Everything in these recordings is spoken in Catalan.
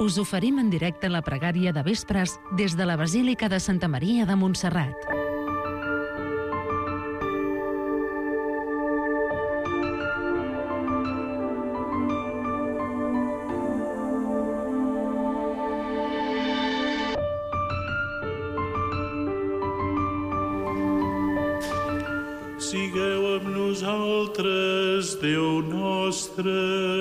us oferim en directe la pregària de vespres des de la Basílica de Santa Maria de Montserrat. Sigueu amb nosaltres, Déu nostre.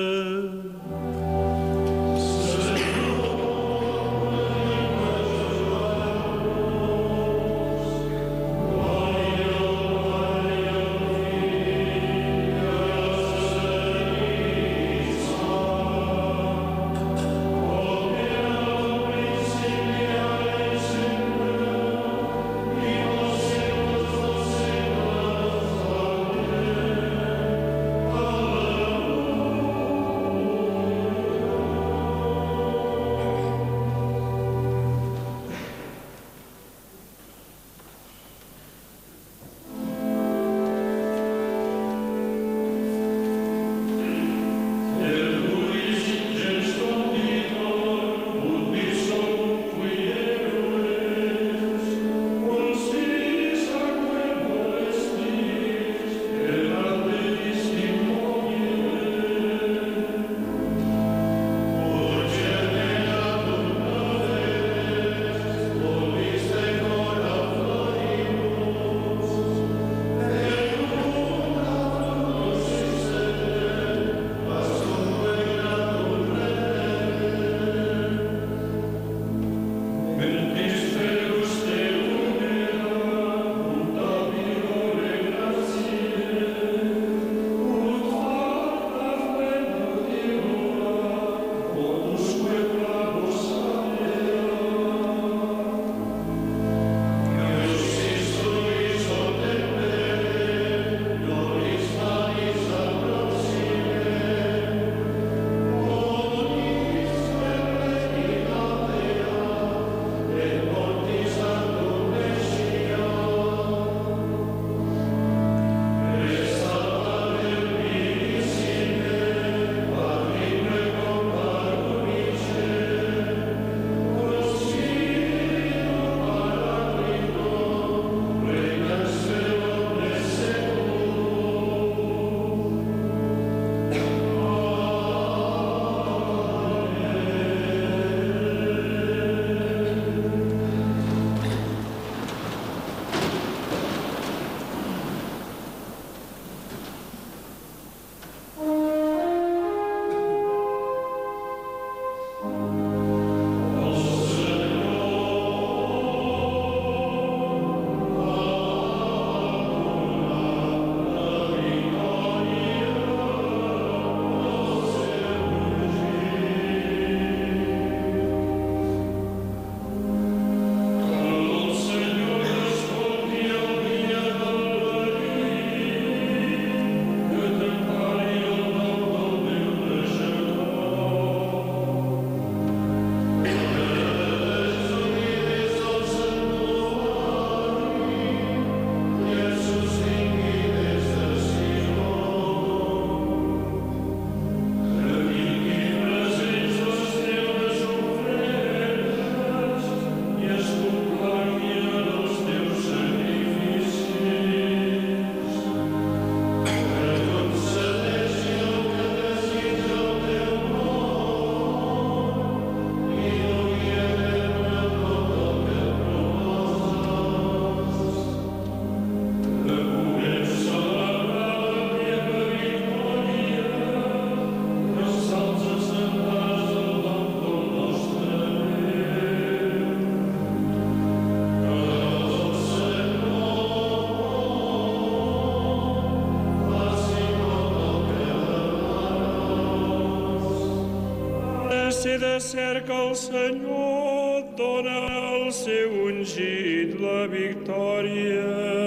ser de cert que el Senyor dona al seu ungit la victòria.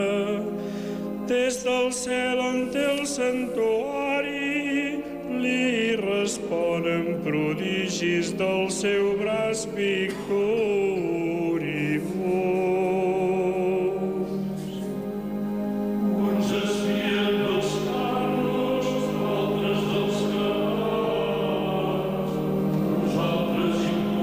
Des del cel ante el santuari li responen prodigis del seu braç victoriós. Uns espien dels carros, altres dels cavalls, nosaltres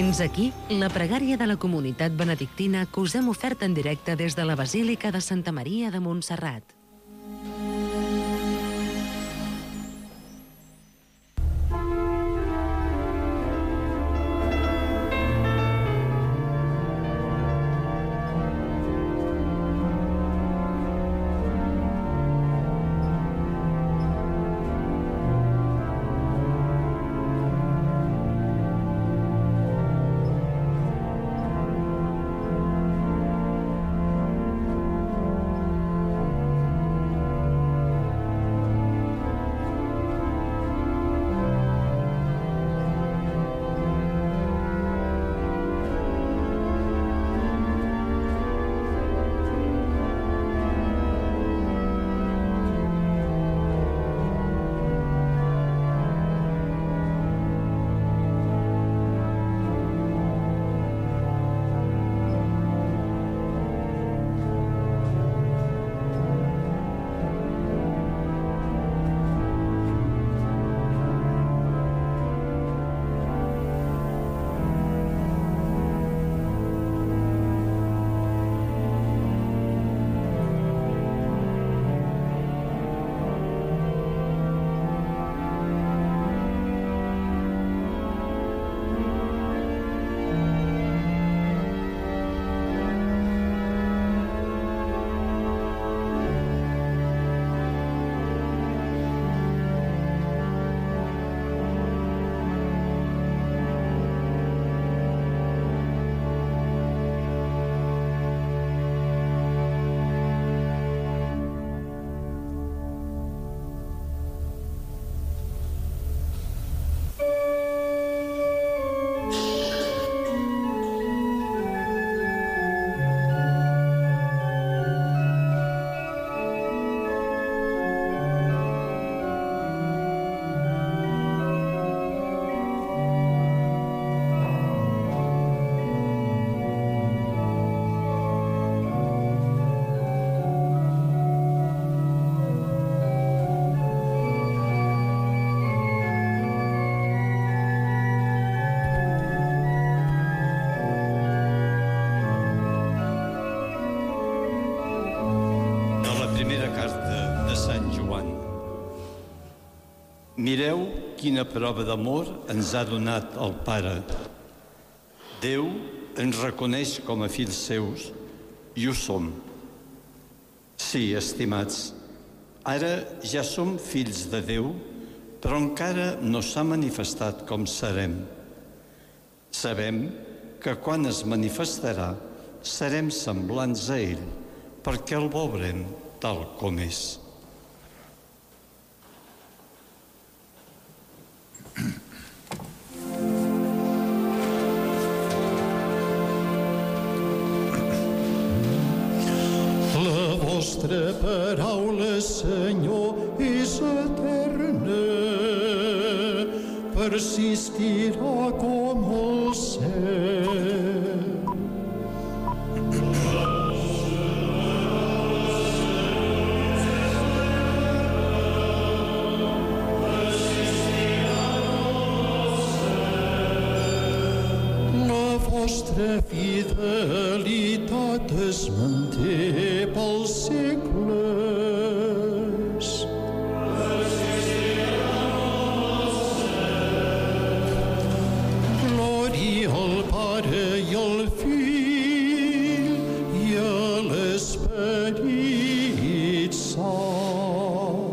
Fins aquí la pregària de la comunitat benedictina que us hem ofert en directe des de la Basílica de Santa Maria de Montserrat. Mireu quina prova d'amor ens ha donat el Pare. Déu ens reconeix com a fills seus i ho som. Sí, estimats, ara ja som fills de Déu, però encara no s'ha manifestat com serem. Sabem que quan es manifestarà serem semblants a ell, perquè el veurem tal com és. La vostra paraula, Senyor, és eterna, persistirà com el cel. La vostra fidelitat es manté pels segles. Glòria al Pare i al Fill i a l'Esperit Sant.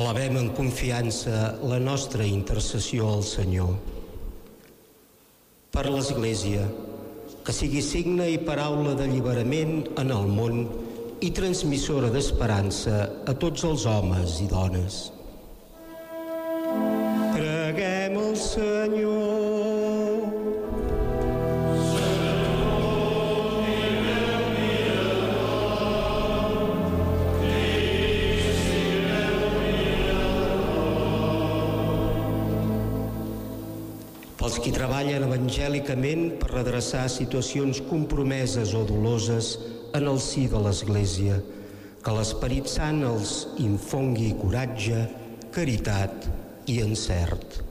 Elevem en confiança la nostra intercessió al Senyor. Per l'Església, que sigui signe i paraula d'alliberament en el món i transmissora d'esperança a tots els homes i dones. Preguem al Senyor. Pels qui treballen evangèlicament per redreçar situacions compromeses o doloses en el si de l'Església, que l'Esperit Sant els infongui coratge, caritat i encert.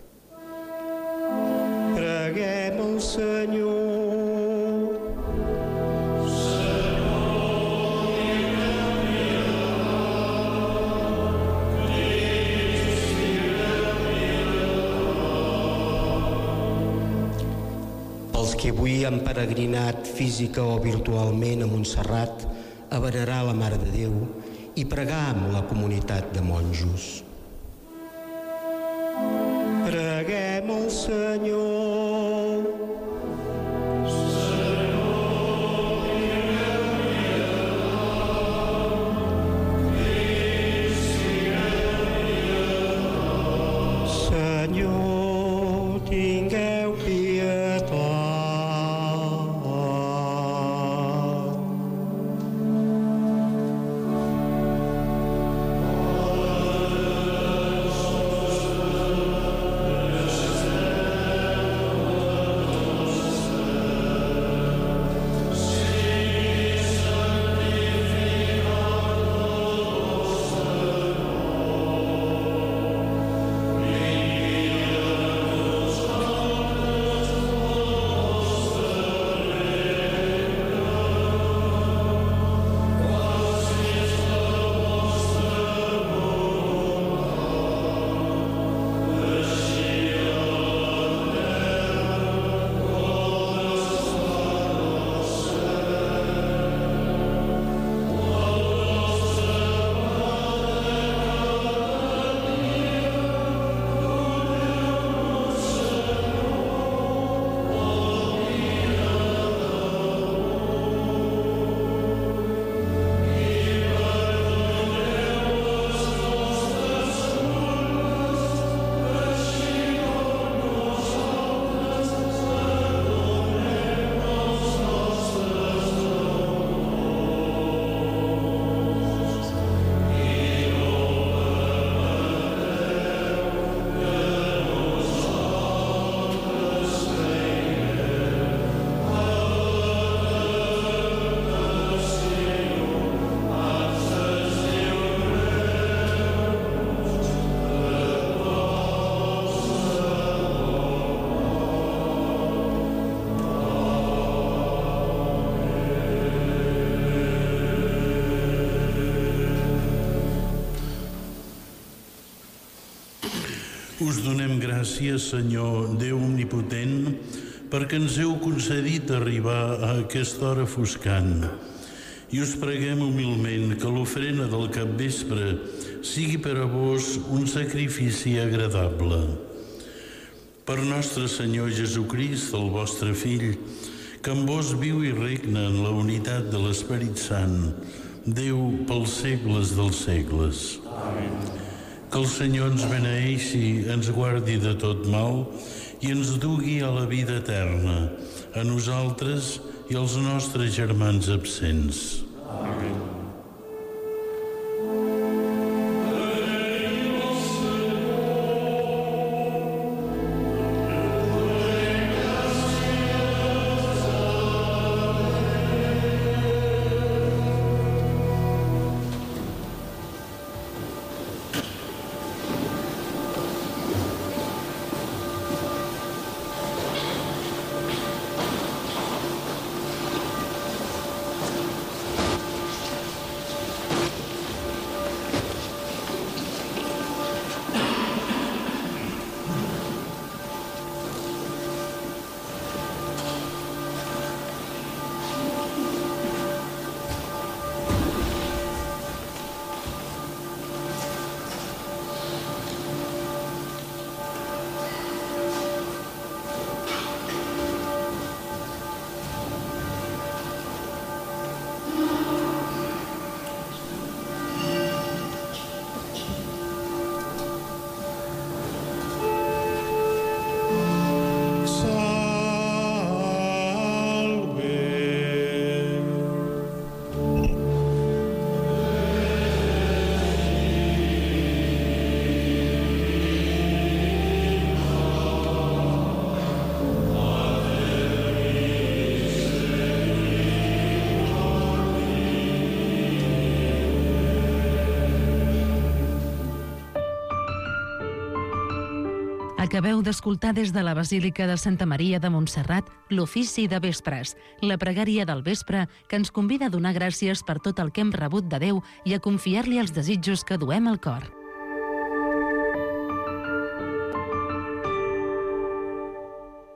Preguem al Senyor. Pels que avui han peregrinat física o virtualment a Montserrat a venerar la Mare de Déu i pregar amb la comunitat de monjos. Preguem al Senyor. Senyor, tingueu pietat. Us donem gràcies, Senyor, Déu omnipotent, perquè ens heu concedit arribar a aquesta hora foscant. I us preguem humilment que l'ofrena del capvespre sigui per a vos un sacrifici agradable. Per nostre Senyor Jesucrist, el vostre Fill, que amb vos viu i regna en la unitat de l'Esperit Sant, Déu pels segles dels segles. Amén. Que el Senyor ens beneeixi, ens guardi de tot mal i ens dugui a la vida eterna, a nosaltres i als nostres germans absents. Amén. Acabeu d'escoltar des de la Basílica de Santa Maria de Montserrat l'ofici de vespres, la pregària del vespre que ens convida a donar gràcies per tot el que hem rebut de Déu i a confiar-li els desitjos que duem al cor.